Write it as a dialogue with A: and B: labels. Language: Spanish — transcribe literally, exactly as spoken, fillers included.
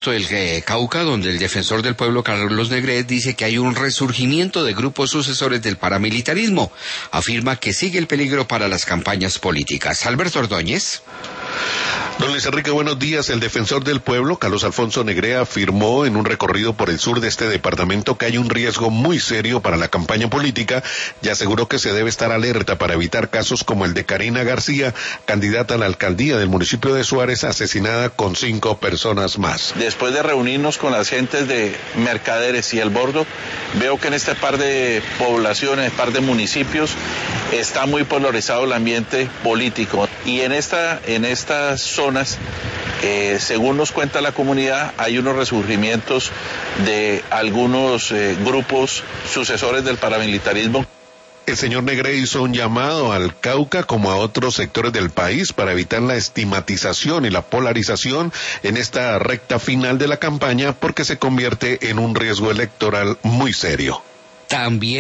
A: del eh, Cauca, donde el defensor del pueblo Carlos Negret dice que hay un resurgimiento de grupos sucesores del paramilitarismo. Afirma que sigue el peligro para las campañas políticas. Alberto Ordóñez.
B: Don Luis Enrique, buenos días. El defensor del pueblo, Carlos Alfonso Negret, afirmó en un recorrido por el sur de este departamento que hay un riesgo muy serio para la campaña política y aseguró que se debe estar alerta para evitar casos como el de Karina García, candidata a la alcaldía del municipio de Suárez, asesinada con cinco personas más.
C: Después de reunirnos con las gentes de Mercaderes y El Bordo, veo que en este par de poblaciones, par de municipios, está muy polarizado el ambiente político. Y en esta, en estas zonas, eh, según nos cuenta la comunidad, hay unos resurgimientos de algunos eh, grupos sucesores del paramilitarismo.
B: El señor Negret hizo un llamado al Cauca como a otros sectores del país para evitar la estigmatización y la polarización en esta recta final de la campaña porque se convierte en un riesgo electoral muy serio.
A: También